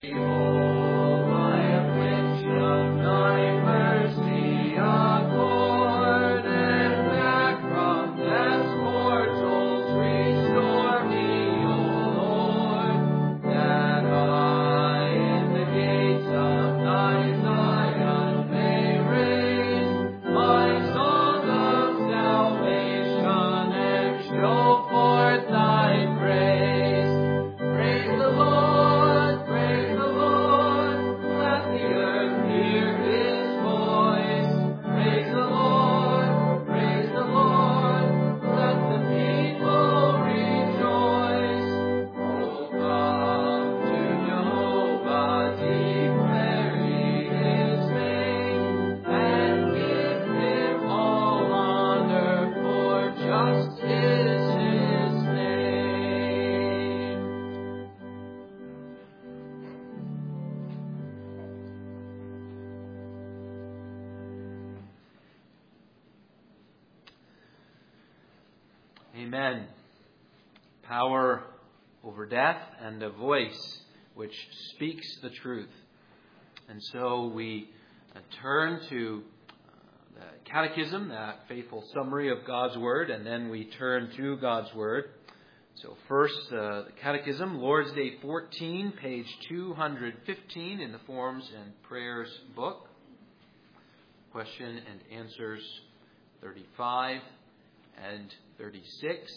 Amen. Power over death and a voice which speaks the truth. And so we turn to the Catechism, that faithful summary of God's Word, and then we turn to God's Word. So first, the Catechism, Lord's Day 14, page 215 in the Forms and Prayers book. Question and answers 35 and 36.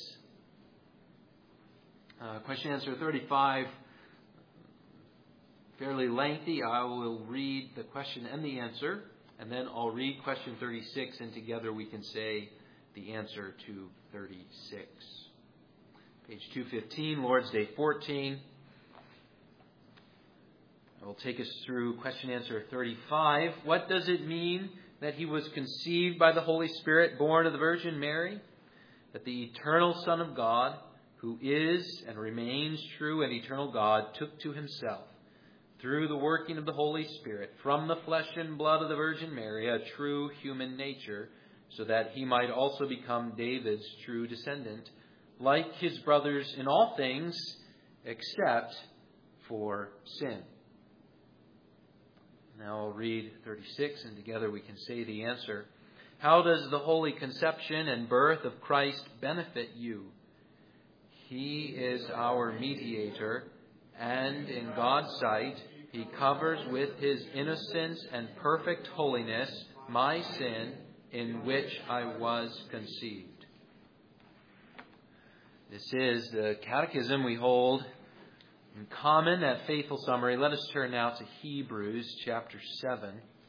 Question answer 35, fairly lengthy. I will read the question and the answer, and then I'll read question 36, and together we can say the answer to 36. Page 215, Lord's Day 14. I will take us through question answer 35. What does it mean that he was conceived by the Holy Spirit, born of the Virgin Mary? That the eternal Son of God, who is and remains true and eternal God, took to himself, through the working of the Holy Spirit, from the flesh and blood of the Virgin Mary, a true human nature, so that he might also become David's true descendant, like his brothers in all things, except for sin. Now I'll read 36, and together we can say the answer. How does the holy conception and birth of Christ benefit you? He is our mediator, and in God's sight, he covers with his innocence and perfect holiness my sin in which I was conceived. This is the Catechism we hold in common, that faithful summary. Let us turn now to Hebrews chapter 7.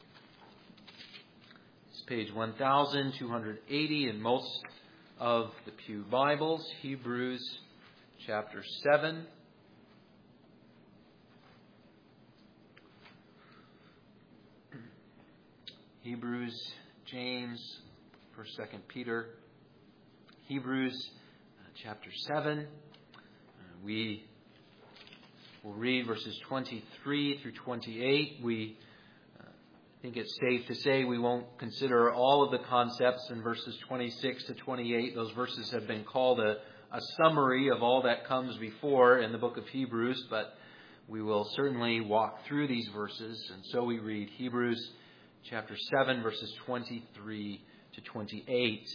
It's page 1280 in most of the Pew Bibles. Hebrews chapter 7. Hebrews, James, 1st, 2nd Peter. Hebrews chapter 7. We will read verses 23 through 28. We think it's safe to say we won't consider all of the concepts in verses 26 to 28. Those verses have been called a summary of all that comes before in the book of Hebrews, but we will certainly walk through these verses. And so we read Hebrews chapter 7, verses 23 to 28.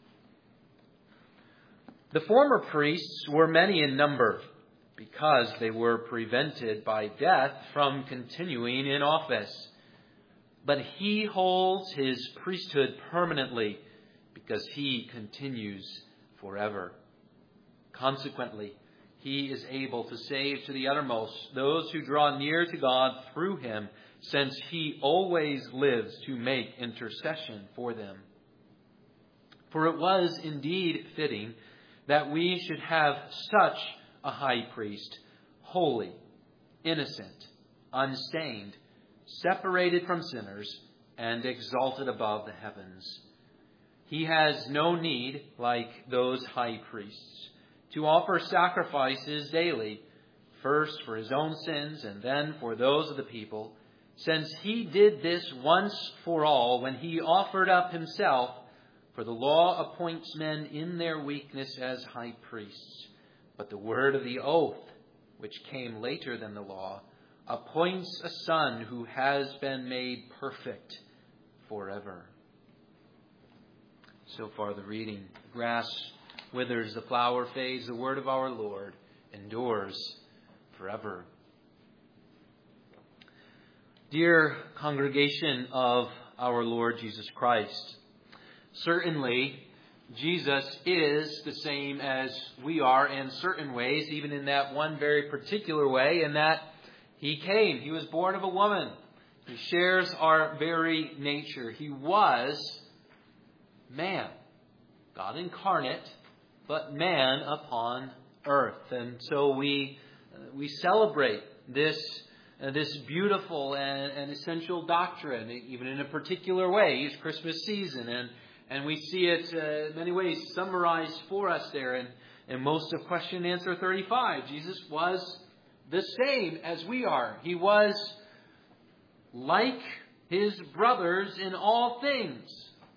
The former priests were many in number, because they were prevented by death from continuing in office. But he holds his priesthood permanently, because he continues forever. Consequently, he is able to save to the uttermost those who draw near to God through him, since he always lives to make intercession for them. For it was indeed fitting that we should have such a high priest, holy, innocent, unstained, separated from sinners, and exalted above the heavens. He has no need, like those high priests, to offer sacrifices daily, first for his own sins and then for those of the people, since he did this once for all when he offered up himself. For the law appoints men in their weakness as high priests. But the word of the oath, which came later than the law, appoints a Son who has been made perfect forever. So far the reading. The grass withers, the flower fades, the word of our Lord endures forever. Dear congregation of our Lord Jesus Christ, certainly Jesus is the same as we are in certain ways, even in that one very particular way, in that He came. He was born of a woman. He shares our very nature. He was man, God incarnate, but man upon earth. And so we celebrate this beautiful and essential doctrine, even in a particular way, each Christmas season. And we see it in many ways summarized for us there in most of question and answer 35. Jesus was the same as we are. He was like His brothers in all things.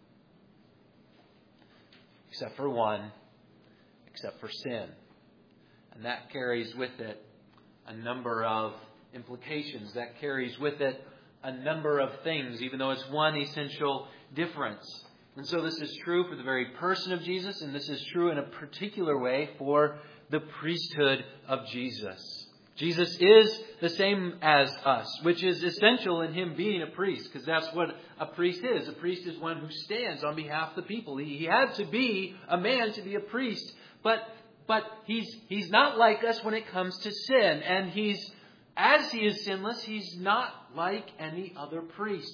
Except for one, except for sin. And that carries with it a number of implications. That carries with it a number of things, even though it's one essential difference. And so this is true for the very person of Jesus, and this is true in a particular way for the priesthood of Jesus. Jesus is the same as us, which is essential in Him being a priest, because that's what a priest is. A priest is one who stands on behalf of the people. He had to be a man to be a priest, but he's not like us when it comes to sin, and as He is sinless, He's not like any other priest.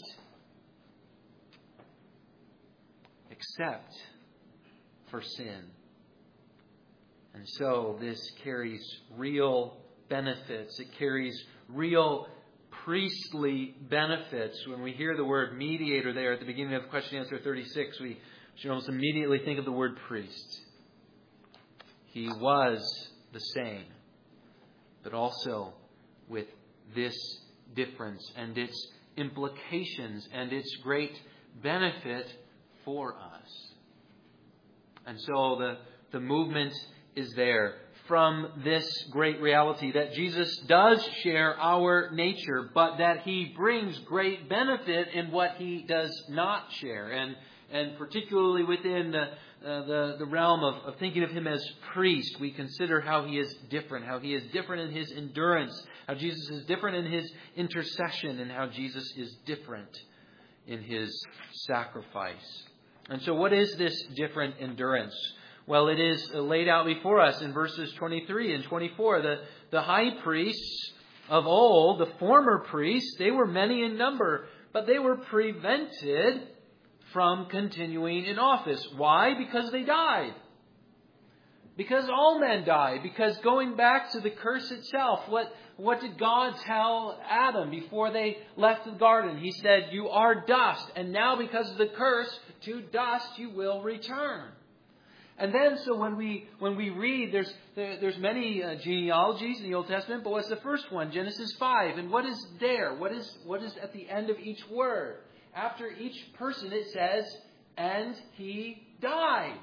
Except for sin. And so this carries real benefits. It carries real priestly benefits. When we hear the word mediator there at the beginning of question and answer 36, we should almost immediately think of the word priest. He was the same, but also with this difference and its implications and its great benefit for us. And so the movement is there from this great reality that Jesus does share our nature, but that He brings great benefit in what He does not share. And particularly within the realm of thinking of Him as priest, we consider how He is different in His endurance, how Jesus is different in His intercession, and how Jesus is different in His sacrifice. And so what is this different endurance? Well, it is laid out before us in verses 23 and 24. The high priests of old, the former priests, they were many in number, but they were prevented from continuing in office. Why? Because they died. Because all men die. Because going back to the curse itself, what did God tell Adam before they left the garden? He said, "You are dust, and now because of the curse, to dust you will return." And then, so when we read, there's many genealogies in the Old Testament, but what's the first one? Genesis 5. And what is there? What is at the end of each word? After each person it says, "and he died."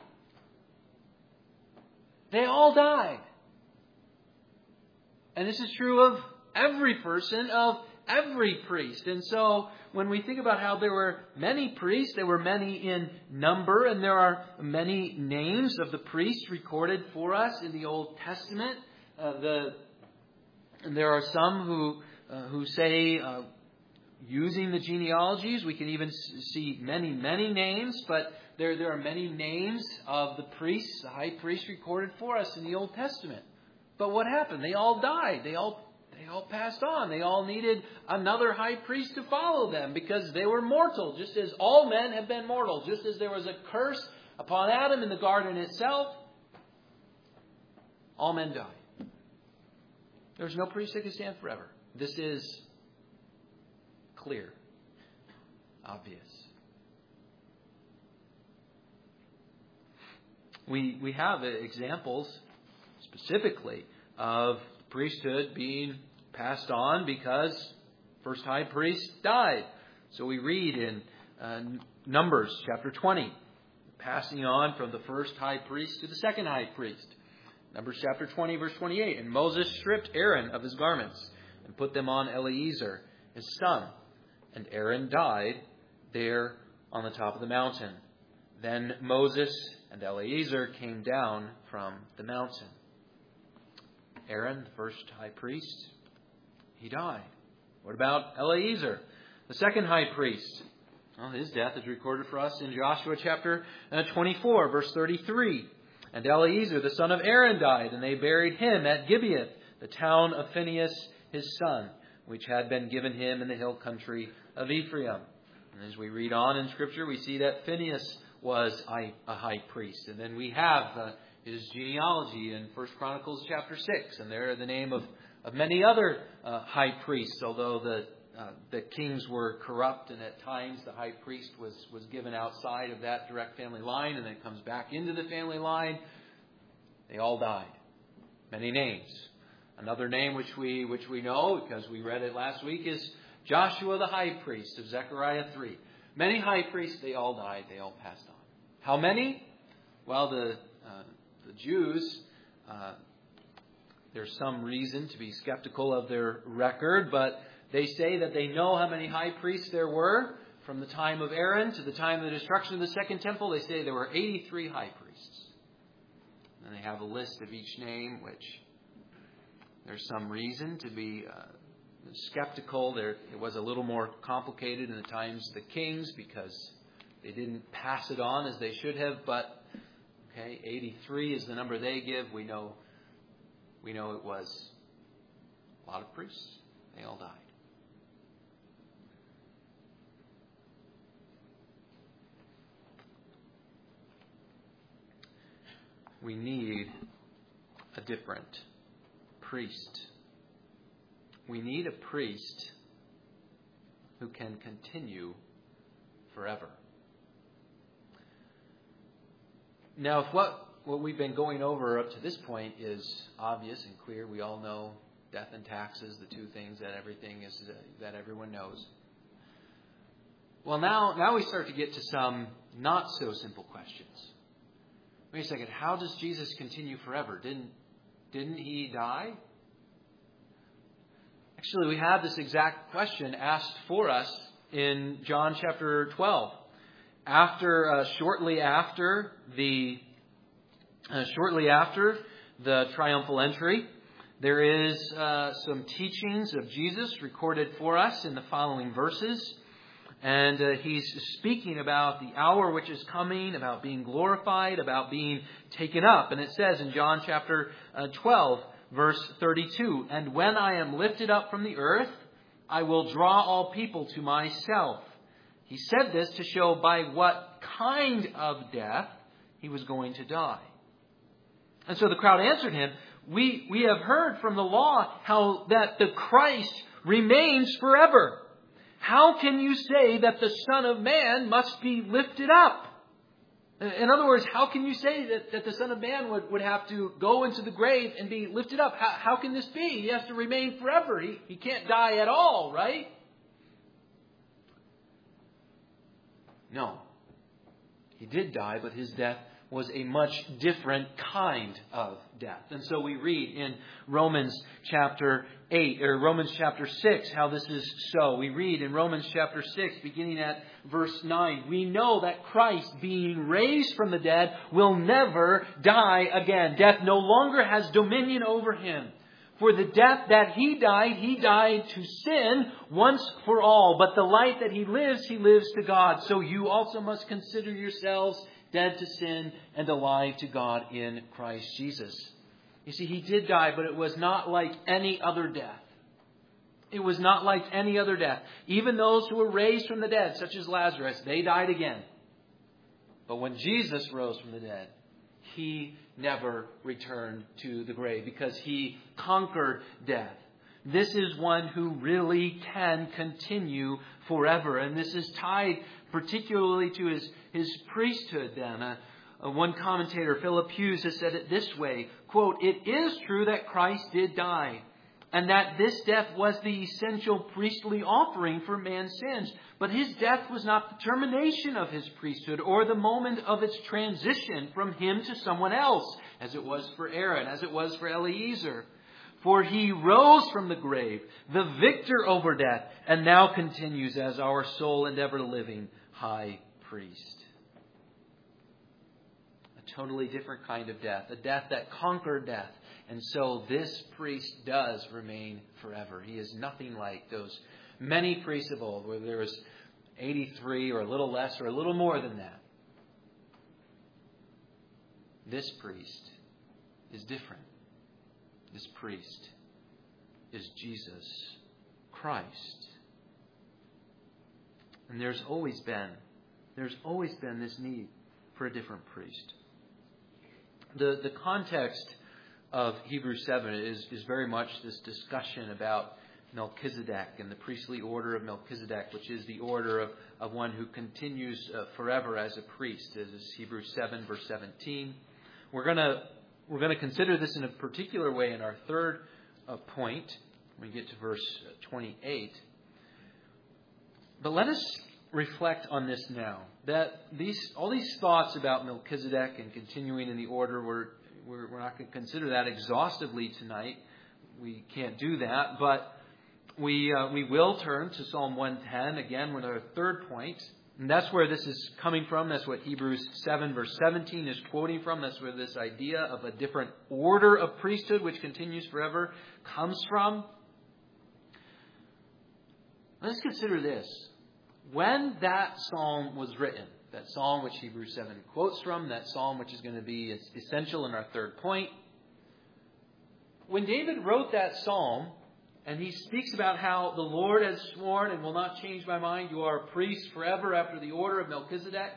They all died. And this is true of every person, of every priest. And so when we think about how there were many priests, there were many in number, and there are many names of the priests recorded for us in the Old Testament. There are some who say, using the genealogies, we can even see many names, but there are many names of the priests, the high priest recorded for us in the Old Testament. But what happened? They all died. They all passed on. They all needed another high priest to follow them because they were mortal, just as all men have been mortal. Just as there was a curse upon Adam in the garden itself, all men died. There's no priest that can stand forever. This is clear, obvious. We have examples specifically of priesthood being passed on because first high priest died. So we read in Numbers chapter 20, passing on from the first high priest to the second high priest. Numbers chapter 20, verse 28. And Moses stripped Aaron of his garments and put them on Eleazar, his son. And Aaron died there on the top of the mountain. Then Moses and Eleazar came down from the mountain. Aaron, the first high priest, he died. What about Eleazar, the second high priest? Well, his death is recorded for us in Joshua chapter 24, verse 33. And Eleazar, the son of Aaron, died, and they buried him at Gibeath, the town of Phinehas, his son, which had been given him in the hill country of Ephraim. And as we read on in Scripture, we see that Phinehas was a high priest. And then we have his genealogy in 1 Chronicles chapter 6. And there are the name of many other high priests, although the kings were corrupt, and at times the high priest was given outside of that direct family line and then comes back into the family line. They all died. Many names. Another name which we know, because we read it last week, is Joshua the high priest of Zechariah 3. Many high priests, they all died. They all passed on. How many? Well, the Jews, there's some reason to be skeptical of their record, but they say that they know how many high priests there were from the time of Aaron to the time of the destruction of the Second Temple. They say there were 83 high priests. And they have a list of each name, which there's some reason to be skeptical. It was a little more complicated in the times of the kings because they didn't pass it on as they should have. But 83 is the number they give. We know it was a lot of priests. They all died. We need a different priest. We need a priest who can continue forever. Now, if what we've been going over up to this point is obvious and clear, we all know death and taxes, the two things that that everyone knows. Well, now we start to get to some not so simple questions. Wait a second, how does Jesus continue forever? Didn't he die? Actually, we have this exact question asked for us in John chapter 12. Shortly after the triumphal entry, there is some teachings of Jesus recorded for us in the following verses. And he's speaking about the hour which is coming, about being glorified, about being taken up. And it says in John chapter 12, verse 32, "And when I am lifted up from the earth, I will draw all people to myself." He said this to show by what kind of death he was going to die. And so the crowd answered him, We have heard from the law how that the Christ remains forever. How can you say that the Son of Man must be lifted up? In other words, how can you say that the Son of Man would have to go into the grave and be lifted up? How can this be? He has to remain forever. He can't die at all, right? No. He did die, but his death was a much different kind of death. And so we read in Romans chapter 6 how this is so. We read in Romans chapter 6, beginning at verse 9, "We know that Christ, being raised from the dead, will never die again. Death no longer has dominion over him. For the death that he died to sin once for all. But the life that he lives to God. So you also must consider yourselves dead to sin and alive to God in Christ Jesus." You see, he did die, but it was not like any other death. It was not like any other death. Even those who were raised from the dead, such as Lazarus, they died again. But when Jesus rose from the dead, he never returned to the grave because he conquered death. This is one who really can continue forever. And this is tied particularly to his priesthood then. One commentator, Philip Hughes, has said it this way, quote, "It is true that Christ did die, and that this death was the essential priestly offering for man's sins. But his death was not the termination of his priesthood or the moment of its transition from him to someone else, as it was for Aaron, as it was for Eleazar. For he rose from the grave, the victor over death, and now continues as our sole and ever-living high priest. A totally different kind of death, a death that conquered death. And so this priest does remain forever. He is nothing like those many priests of old, where there was 83 or a little less or a little more than that. This priest is different. This priest is Jesus Christ. And there's always been this need for a different priest. The context of Hebrews 7 is very much this discussion about Melchizedek and the priestly order of Melchizedek, which is the order of one who continues forever as a priest. This is Hebrews 7, verse 17. We're going to consider this in a particular way in our third point when we get to verse 28. But let us reflect on this now. That all these thoughts about Melchizedek and continuing in the order, we're not going to consider that exhaustively tonight. We can't do that, but we will turn to Psalm 110 again with our third point. And that's where this is coming from. That's what Hebrews 7 verse 17 is quoting from. That's where this idea of a different order of priesthood which continues forever comes from. Let's consider this. When that psalm was written, that psalm which Hebrews 7 quotes from, that psalm which is going to be essential in our third point, when David wrote that psalm, and he speaks about how the Lord has sworn and will not change my mind, you are a priest forever after the order of Melchizedek.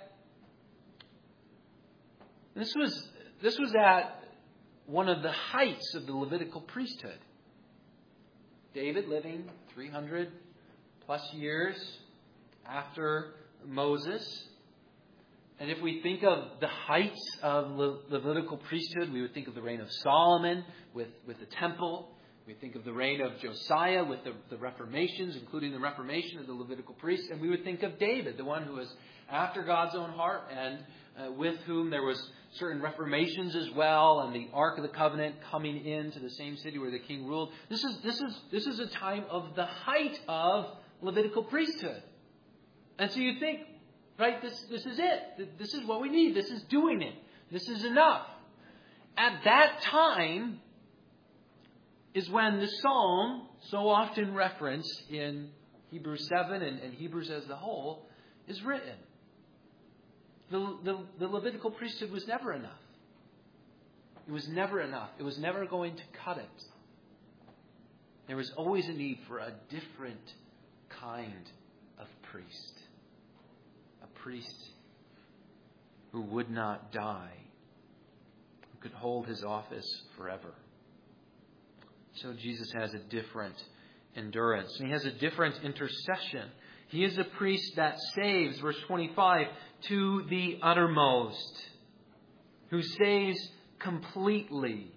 This was at one of the heights of the Levitical priesthood. David living 300 plus years after Moses. And if we think of the heights of Levitical priesthood, we would think of the reign of Solomon with the temple. We think of the reign of Josiah with the Reformations, including the Reformation of the Levitical priests. And we would think of David, the one who was after God's own heart and with whom there was certain reformations as well, and the Ark of the Covenant coming into the same city where the king ruled. This is a time of the height of Levitical priesthood. And so you think, right, this is it. This is what we need. This is doing it. This is enough. At that time is when the psalm, so often referenced in Hebrews 7 and Hebrews as a whole, is written. The Levitical priesthood was never enough. It was never enough. It was never going to cut it. There was always a need for a different kind of priest. A priest who would not die, who could hold his office forever. So Jesus has a different endurance. And he has a different intercession. He is a priest that saves, verse 25, to the uttermost. Who saves completely.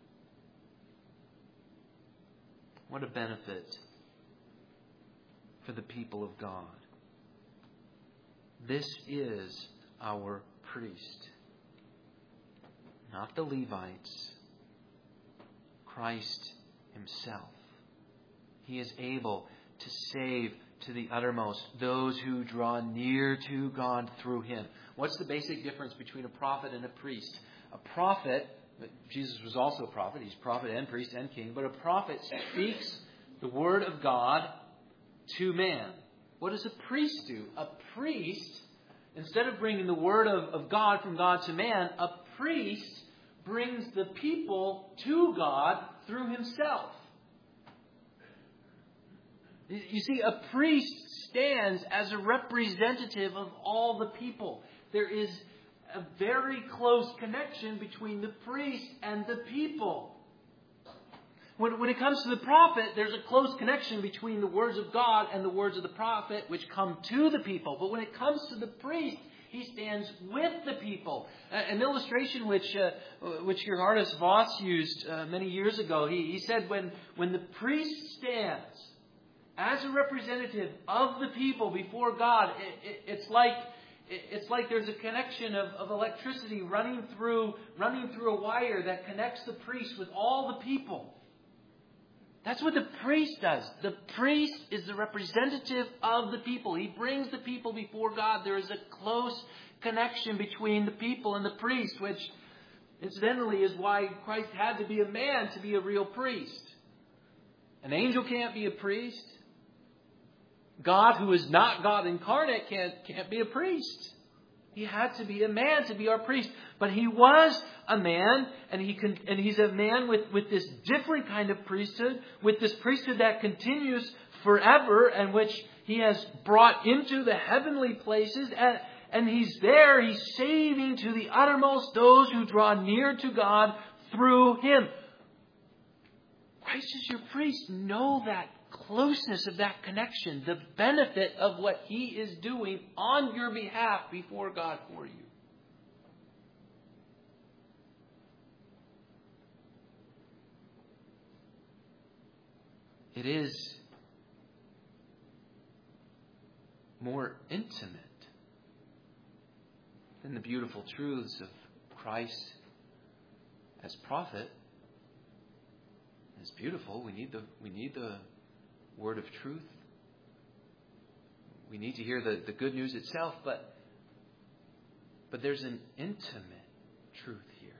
What a benefit for the people of God. This is our priest. Not the Levites. Christ himself. He is able to save to the uttermost those who draw near to God through him. What's the basic difference between a prophet and a priest? A prophet, Jesus was also a prophet. He's prophet and priest and king. But a prophet speaks the word of God to man. What does a priest do? A priest, instead of bringing the word of God from God to man, a priest brings the people to God through himself. You see, a priest stands as a representative of all the people. There is a very close connection between the priest and the people. When it comes to the prophet, there's a close connection between the words of God and the words of the prophet, which come to the people. But when it comes to the priest, he stands with the people. An illustration which Gerhardus Voss used many years ago. He said when the priest stands as a representative of the people before God, it's like there's a connection of electricity running through a wire that connects the priest with all the people. That's what the priest does. The priest is the representative of the people. He brings the people before God. There is a close connection between the people and the priest, which incidentally is why Christ had to be a man to be a real priest. An angel can't be a priest. God, who is not God incarnate, can't be a priest. He had to be a man to be our priest. But he was a man, and he's a man with this different kind of priesthood, with this priesthood that continues forever, and which he has brought into the heavenly places. And he's there, he's saving to the uttermost those who draw near to God through him. Christ is your priest. Know that closeness of that connection, the benefit of what he is doing on your behalf before God for you. It is more intimate than the beautiful truths of Christ as prophet. It's beautiful. We need the word of truth. We need to hear the good news itself, but there's an intimate truth here.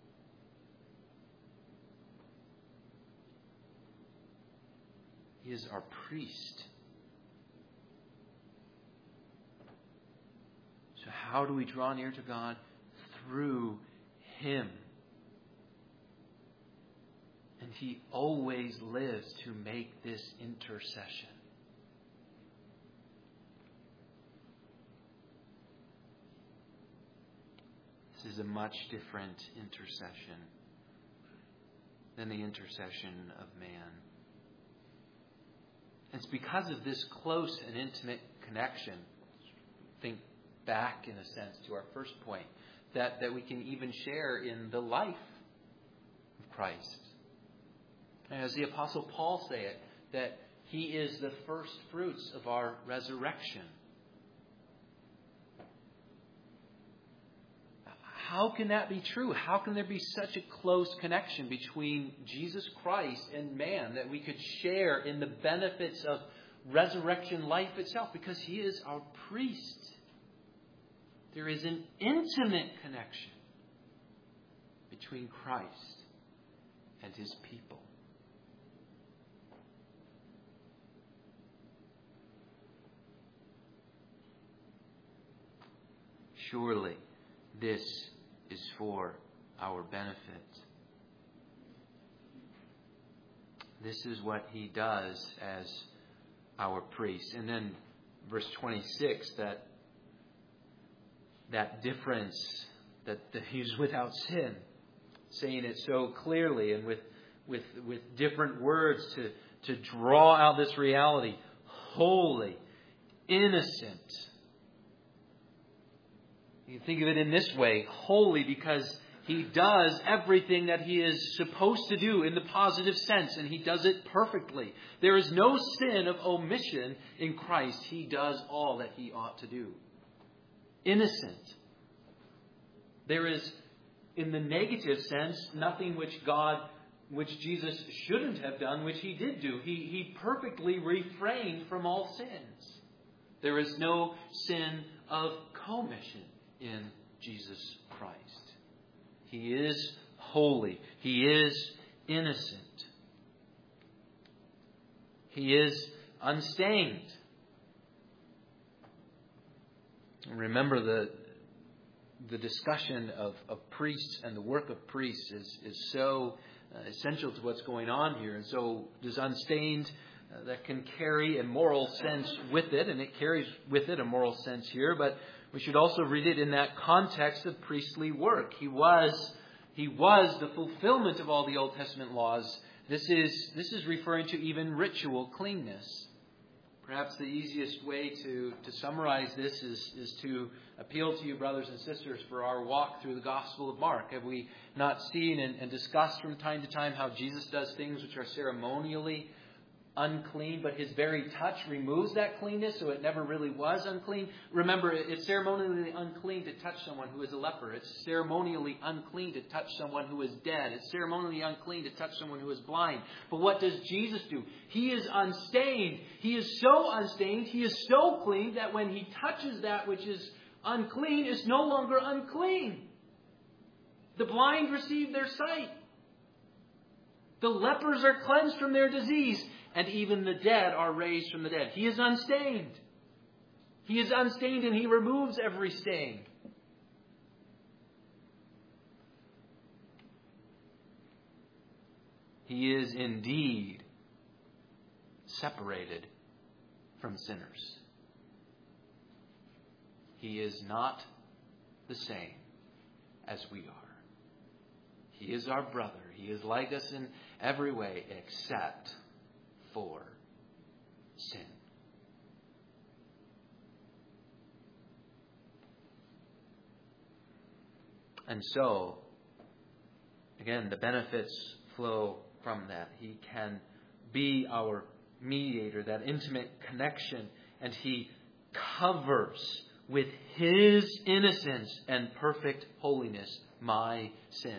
He is our priest. So how do we draw near to God? Through him. And he always lives to make this intercession. This is a much different intercession than the intercession of man. It's because of this close and intimate connection, think back in a sense to our first point, that we can even share in the life of Christ. As the Apostle Paul said, that he is the first fruits of our resurrection. How can that be true? How can there be such a close connection between Jesus Christ and man, that we could share in the benefits of resurrection life itself? Because he is our priest. There is an intimate connection between Christ and his people. Surely this is for our benefit. This is what he does as our priest. And then verse 26, that difference, that he's without sin, saying it so clearly and with different words to draw out this reality. Holy, innocent. You can think of it in this way, holy, because he does everything that he is supposed to do in the positive sense, and he does it perfectly. There is no sin of omission in Christ. He does all that he ought to do. Innocent. There is, in the negative sense, nothing which Jesus shouldn't have done, which he did do. He perfectly refrained from all sins. There is no sin of commission in Jesus Christ. He is holy. He is innocent. He is unstained. Remember, the discussion of priests and the work of priests is so essential to what's going on here. And so does unstained, that can carry a moral sense with it, and it carries with it a moral sense here, but we should also read it in that context of priestly work. He was the fulfillment of all the Old Testament laws. This is referring to even ritual cleanness. Perhaps the easiest way to summarize this is to appeal to you, brothers and sisters, for our walk through the Gospel of Mark. Have we not seen and discussed from time to time how Jesus does things which are ceremonially unclean, but his very touch removes that cleanness, so it never really was unclean. Remember, it's ceremonially unclean to touch someone who is a leper. It's ceremonially unclean to touch someone who is dead. It's ceremonially unclean to touch someone who is blind. But what does Jesus do? He is unstained. He is so unstained, he is so clean that when he touches that which is unclean, it's no longer unclean. The blind receive their sight. The lepers are cleansed from their disease. And even the dead are raised from the dead. He is unstained. He is unstained and he removes every stain. He is indeed separated from sinners. He is not the same as we are. He is our brother. He is like us in every way except for sin. And so, again, the benefits flow from that. He can be our mediator, that intimate connection, and he covers with his innocence and perfect holiness my sin.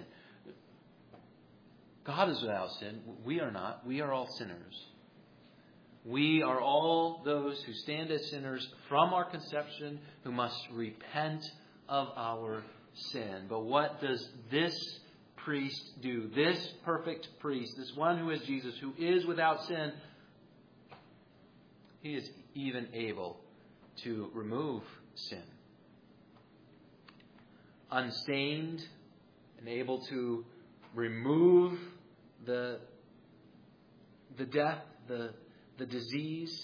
God is without sin. We are not. We are all sinners. We are all those who stand as sinners from our conception, who must repent of our sin. But what does this priest do? This perfect priest, this one who is Jesus, who is without sin, he is even able to remove sin. Unstained and able to remove the death, the disease,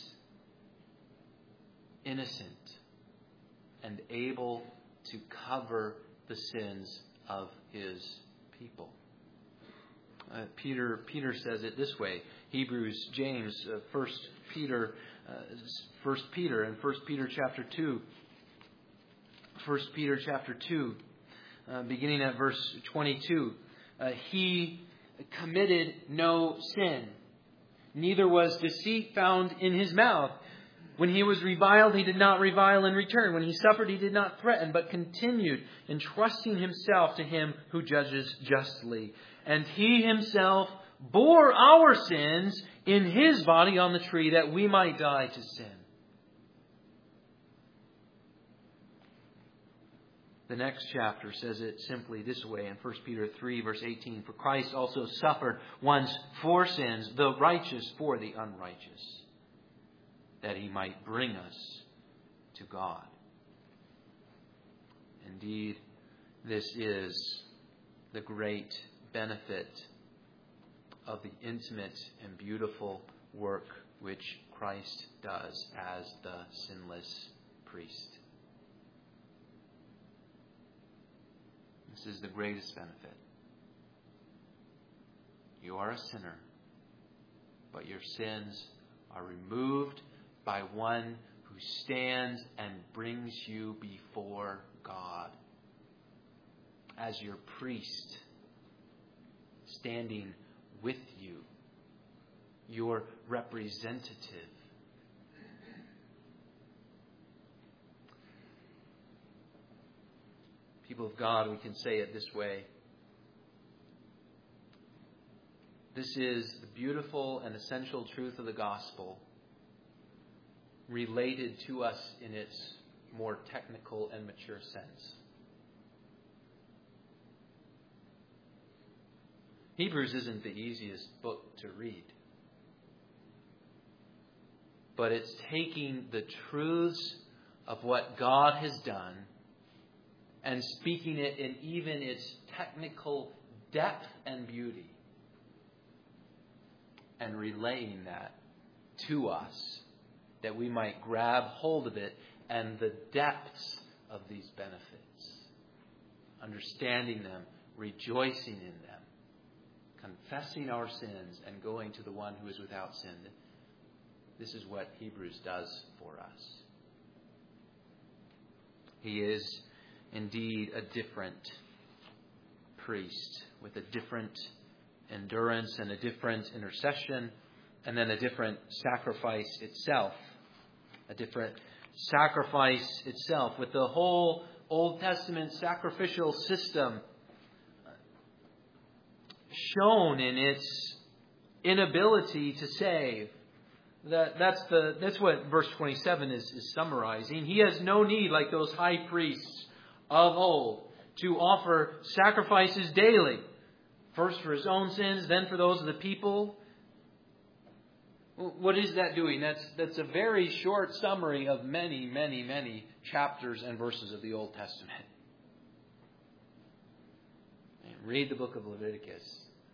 innocent and able to cover the sins of his people. Peter says it this way. Hebrews, James, 1 Peter and 1 Peter chapter 2. 1 Peter chapter 2, beginning at verse 22. He committed no sin. Neither was deceit found in his mouth. When he was reviled, he did not revile in return. When he suffered, he did not threaten, but continued entrusting himself to him who judges justly. And he himself bore our sins in his body on the tree, that we might die to sin. The next chapter says it simply this way in 1 Peter 3, verse 18. For Christ also suffered once for sins, the righteous for the unrighteous, that he might bring us to God. Indeed, this is the great benefit of the intimate and beautiful work which Christ does as the sinless priest. This is the greatest benefit. You are a sinner, but your sins are removed by one who stands and brings you before God as your priest, standing with you, your representative. People of God, we can say it this way. This is the beautiful and essential truth of the gospel, related to us in its more technical and mature sense. Hebrews isn't the easiest book to read, but it's taking the truths of what God has done and speaking it in even its technical depth and beauty, and relaying that to us, that we might grab hold of it and the depths of these benefits, understanding them, rejoicing in them, confessing our sins, and going to the one who is without sin. This is what Hebrews does for us. He is indeed a different priest with a different endurance and a different intercession and then a different sacrifice itself. A different sacrifice itself. With the whole Old Testament sacrificial system shown in its inability to save. That's what verse 27 is summarizing. He has no need, like those high priests of old, to offer sacrifices daily. First for his own sins, then for those of the people. What is that doing? That's a very short summary of many, many, many chapters and verses of the Old Testament. Read the book of Leviticus.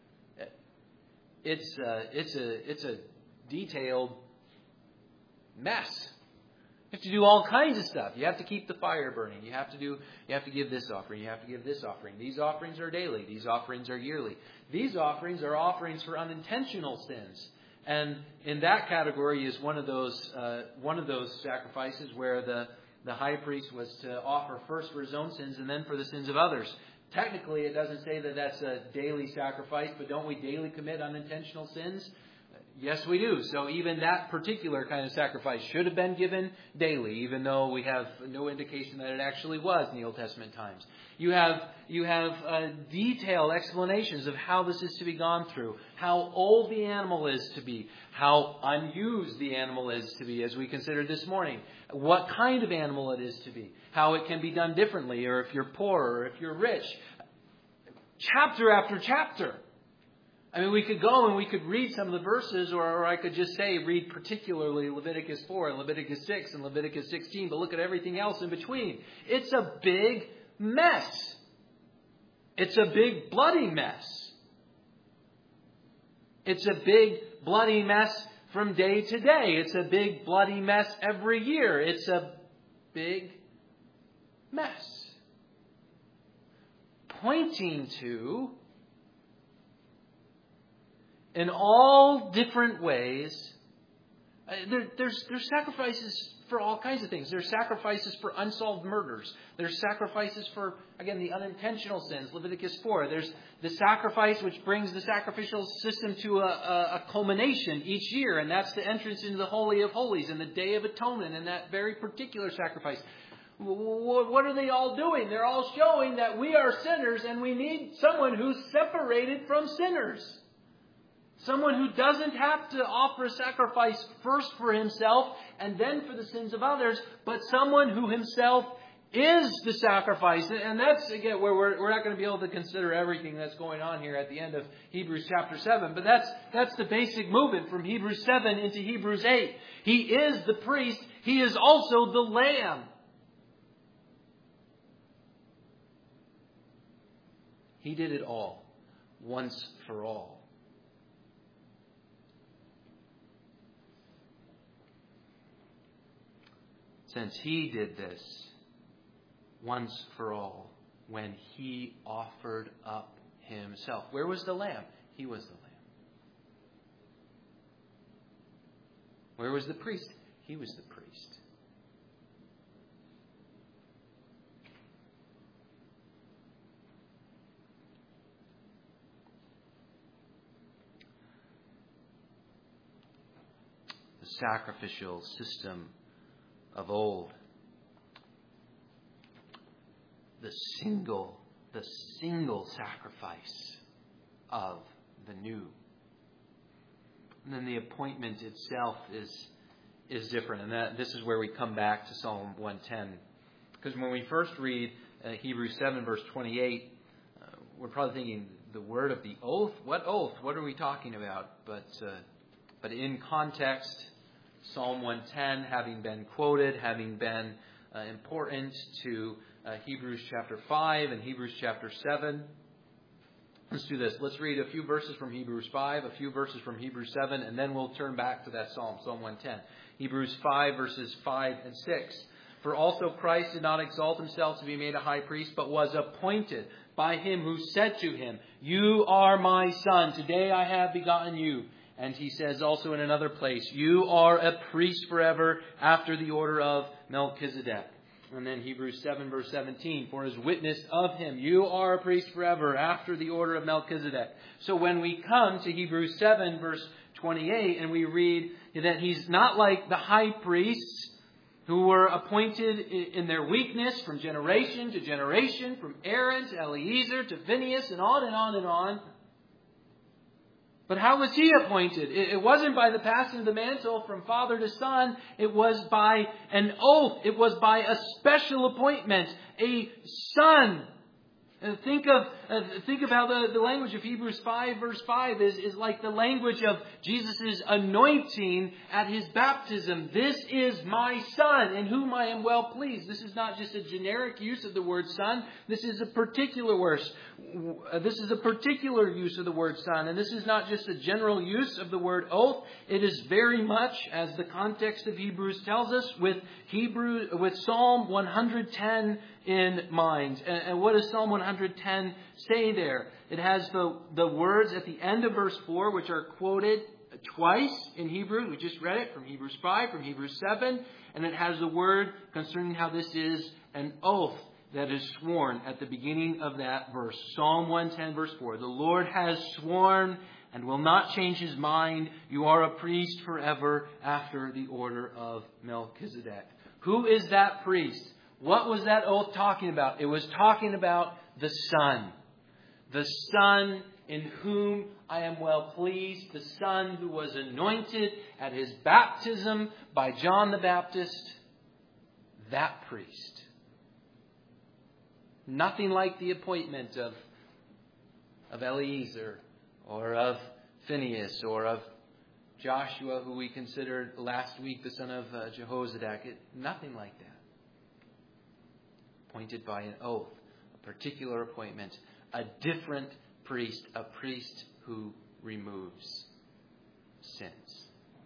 It's a detailed mess. You have to do all kinds of stuff. You have to keep the fire burning. You have to give this offering. You have to give this offering. These offerings are daily. These offerings are yearly. These offerings are offerings for unintentional sins. And in that category is one of those sacrifices where the high priest was to offer first for his own sins and then for the sins of others. Technically, it doesn't say that that's a daily sacrifice, but don't we daily commit unintentional sins? Yes, we do. So even that particular kind of sacrifice should have been given daily, even though we have no indication that it actually was in the Old Testament times. You have detailed explanations of how this is to be gone through, how old the animal is to be, how unused the animal is to be, as we considered this morning, what kind of animal it is to be, how it can be done differently, or if you're poor, or if you're rich. Chapter after chapter. I mean, we could go and we could read some of the verses, or I could just say, read particularly Leviticus 4 and Leviticus 6 and Leviticus 16, but look at everything else in between. It's a big mess. It's a big bloody mess. It's a big bloody mess from day to day. It's a big bloody mess every year. It's a big mess. Pointing to, in all different ways, there's sacrifices for all kinds of things. There's sacrifices for unsolved murders. There's sacrifices for, again, the unintentional sins, Leviticus 4. There's the sacrifice which brings the sacrificial system to a culmination each year, and that's the entrance into the Holy of Holies and the Day of Atonement and that very particular sacrifice. What are they all doing? They're all showing that we are sinners and we need someone who's separated from sinners. Someone who doesn't have to offer a sacrifice first for himself and then for the sins of others, but someone who himself is the sacrifice. And that's, again, where we're not going to be able to consider everything that's going on here at the end of Hebrews chapter 7. But that's the basic movement from Hebrews 7 into Hebrews 8. He is the priest. He is also the Lamb. He did it all, once for all. Since He did this once for all when He offered up Himself. Where was the Lamb? He was the Lamb. Where was the priest? He was the priest. The sacrificial system of old, the single sacrifice of the new. And then the appointment itself is different. And this is where we come back to Psalm 110. Because when we first read Hebrews 7 verse 28, we're probably thinking, the word of the oath? What oath? What are we talking about? But in context, Psalm 110 having been quoted, having been important to Hebrews chapter 5 and Hebrews chapter 7. Let's do this. Let's read a few verses from Hebrews 5, a few verses from Hebrews 7, and then we'll turn back to that Psalm, Psalm 110. Hebrews 5 verses 5 and 6. For also Christ did not exalt himself to be made a high priest, but was appointed by him who said to him, "You are my son, today I have begotten you." And he says also in another place, "You are a priest forever after the order of Melchizedek." And then Hebrews 7 verse 17, "For as witness of him, you are a priest forever after the order of Melchizedek." So when we come to Hebrews 7 verse 28, and we read that He's not like the high priests who were appointed in their weakness from generation to generation, from Aaron to Eleazar to Phinehas, and on and on and on. But how was He appointed? It wasn't by the passing of the mantle from father to son. It was by an oath. It was by a special appointment, a son. Think of how the language of Hebrews 5 verse 5 is like the language of Jesus' anointing at His baptism. This is my Son in whom I am well pleased. This is not just a generic use of the word Son. This is a particular use of the word Son. And this is not just a general use of the word oath. It is very much, as the context of Hebrews tells us, with Psalm 110 in mind. And what does Psalm 110 say there? It has the words at the end of verse 4, which are quoted twice in Hebrew. We just read it from Hebrews 5, from Hebrews 7. And it has the word concerning how this is an oath that is sworn at the beginning of that verse. Psalm 110 verse 4. The Lord has sworn and will not change His mind. You are a priest forever after the order of Melchizedek. Who is that priest? What was that oath talking about? It was talking about the Son. The Son in whom I am well pleased. The Son who was anointed at His baptism by John the Baptist. That priest. Nothing like the appointment of Eleazar or of Phinehas or of Joshua, who we considered last week the son of Jehozadak. Nothing like that. Appointed by an oath, a particular appointment, a different priest, a priest who removes sins.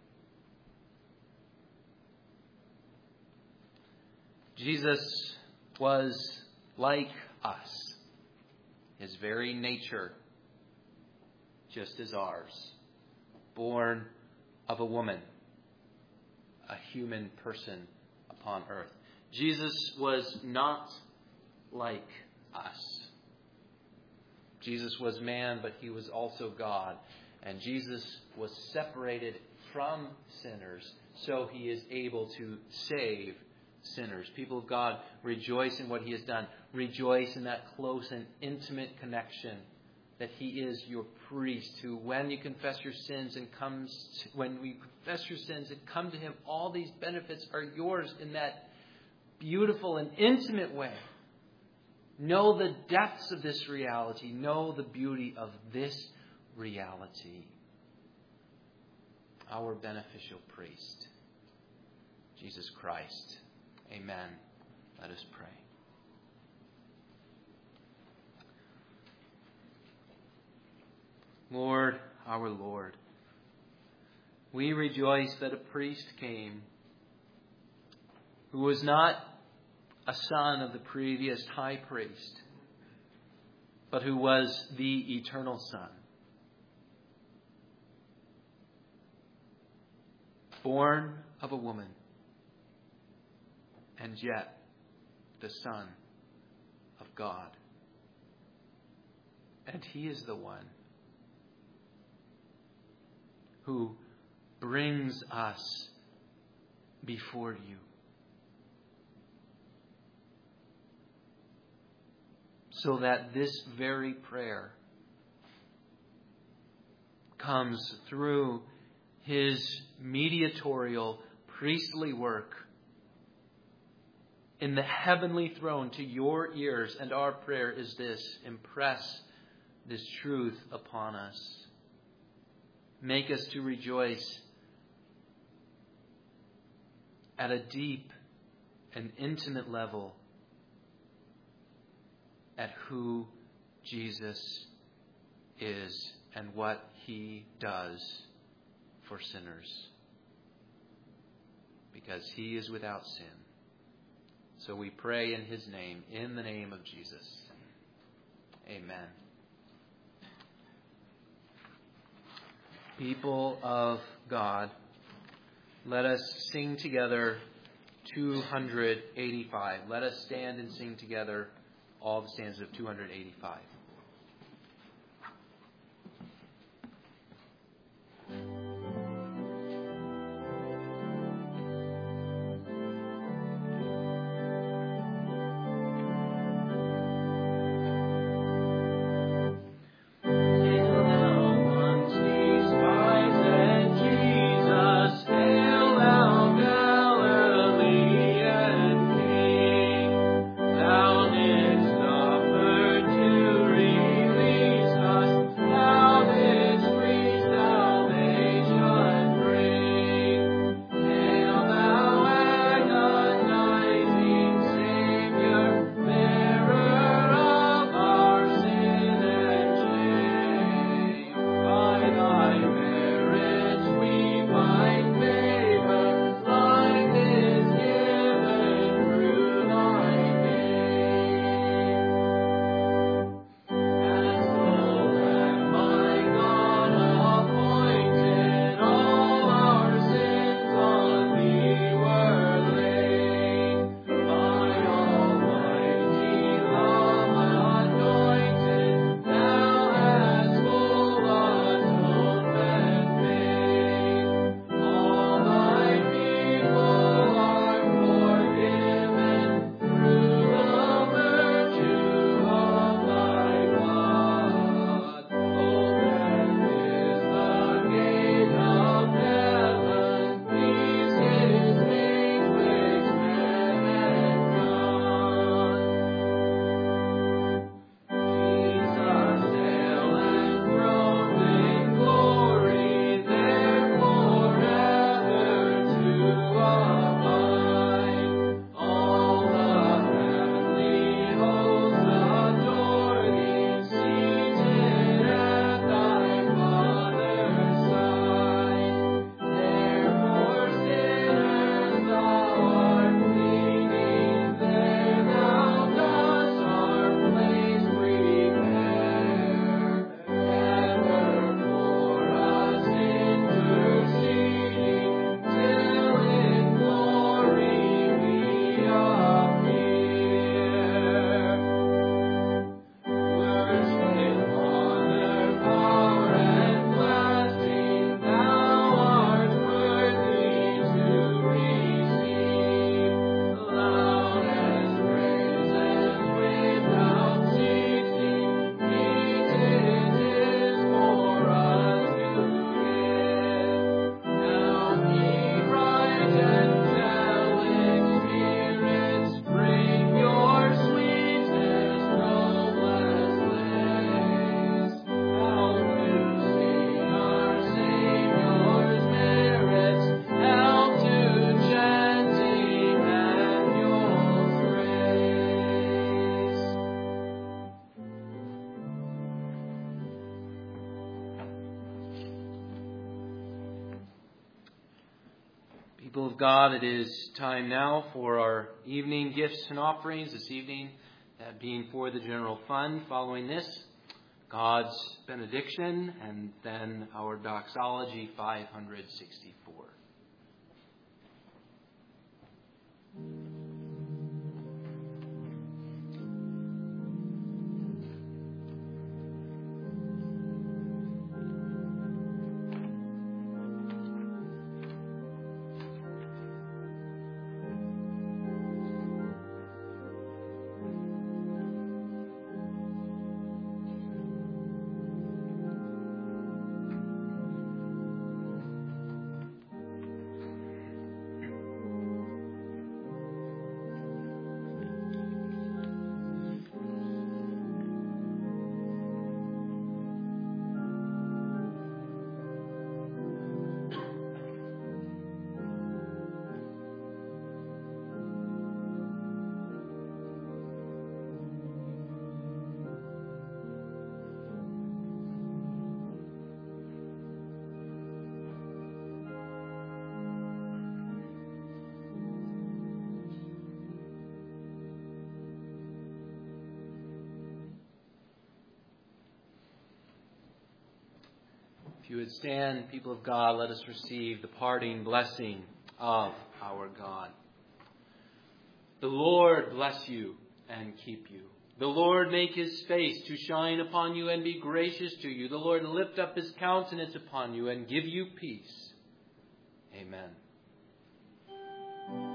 Jesus was like us, His very nature, just as ours, born of a woman, a human person upon earth. Jesus was not like us. Jesus was man, but He was also God. And Jesus was separated from sinners, so He is able to save sinners. People of God, rejoice in what He has done. Rejoice in that close and intimate connection that He is your priest, who when you confess your sins and come to Him, all these benefits are yours in that beautiful and intimate way. Know the depths of this reality. Know the beauty of this reality. Our beneficial priest, Jesus Christ. Amen. Let us pray. Lord, our Lord, we rejoice that a priest came who was not a son of the previous high priest, but who was the eternal Son, born of a woman, and yet the Son of God. And He is the one who brings us before you. So that this very prayer comes through His mediatorial priestly work in the heavenly throne to your ears. And our prayer is this: impress this truth upon us. Make us to rejoice at a deep and intimate level at who Jesus is and what He does for sinners. Because He is without sin. So we pray in His name, in the name of Jesus. Amen. People of God, let us sing together 285. Let us stand and sing together all the stanzas of 285. God, it is time now for our evening gifts and offerings this evening, that being for the general fund. Following this, God's benediction, and then our doxology 564. If you would stand, people of God, let us receive the parting blessing of our God. The Lord bless you and keep you. The Lord make his face to shine upon you and be gracious to you. The Lord lift up his countenance upon you and give you peace. Amen.